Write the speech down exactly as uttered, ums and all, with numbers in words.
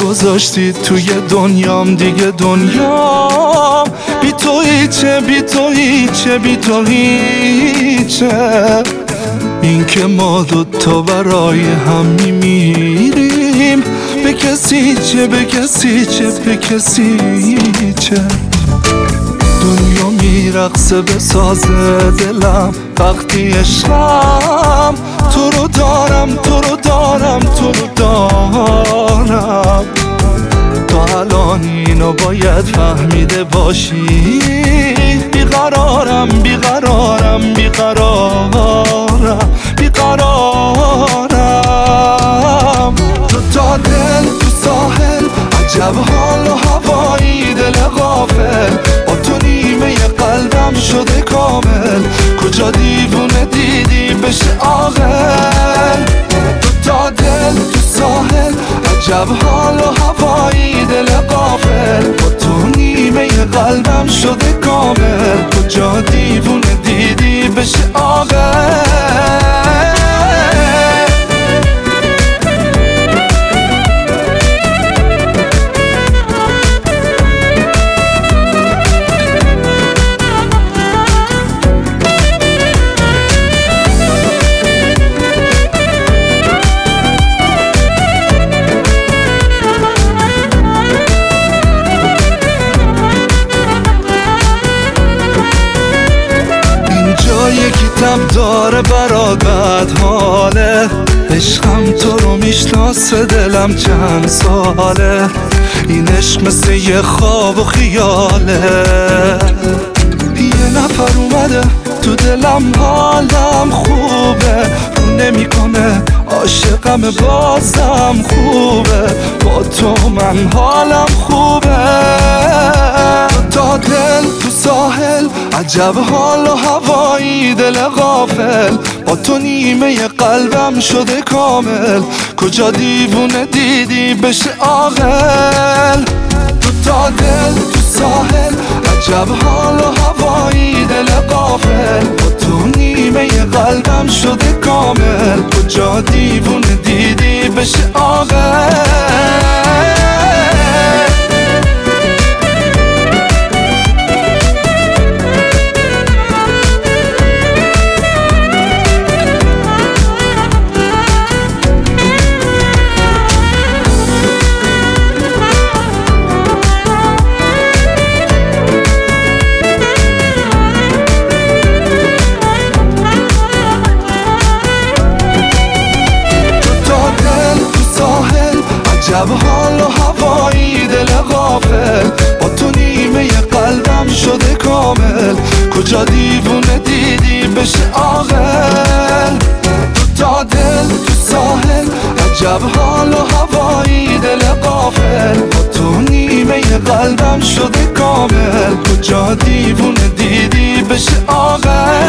گذاشتی توی دنیام، دیگه دنیام بی تو هیچه، بی تو هیچه، بی تو هیچه. این که ما دوتا برای هم میمیریم، به کسی چه، به کسی چه، به کسی چه. دنیا میرقصه به ساز دلم وقتی عشقم تو رو دارم، تو رو دارم، تو رو دارم. تو الان اینو باید فهمیده باشی، بیقرارم، بیقرارم، بیقرارم، بیقرارم. تو تا دل تو ساحل، عجب حال و هوایی، دل غافل با تو نیمه قلبم شده کامل. کجا دیوونه دیدی بشه عاقل. تو تا دل تو ساحل، عجب حال و هوایی، دل غافل با تو نیمه قلبم شده کامل. کجا دیوونه دیدی بشه عاقل. یکی تب داره برات حاله، عشقم تو رو میشناسه دلم چند ساله. این عشق مثل یه خواب و خیاله، یه نفر اومده تو دلم حالم خوبه، رو نمیکنه عاشقم بازم خوبه. با تو من حالم خوبه. تا دل تو ساحل، عجب حال و هوایی، دل غافل با تو نیمه قلبم شده کامل. کجا دیوونه دیدی بشه عاقل. تو تا دل تو ساحل، عجب حال و هوایی، دل غافل با تو نیمه قلبم شده کامل. کجا دیوونه دیدی بشه عاقل. عجب حال و هوایی، دل غافل با تو نیمه قلبم شده کامل. کجا دیوونه دیدی بشه عاقل. تو تا دل تو ساحل، عجب حال و هوایی، دل غافل با تو نیمه قلبم شده کامل. کجا دیوونه دیدی بشه عاقل.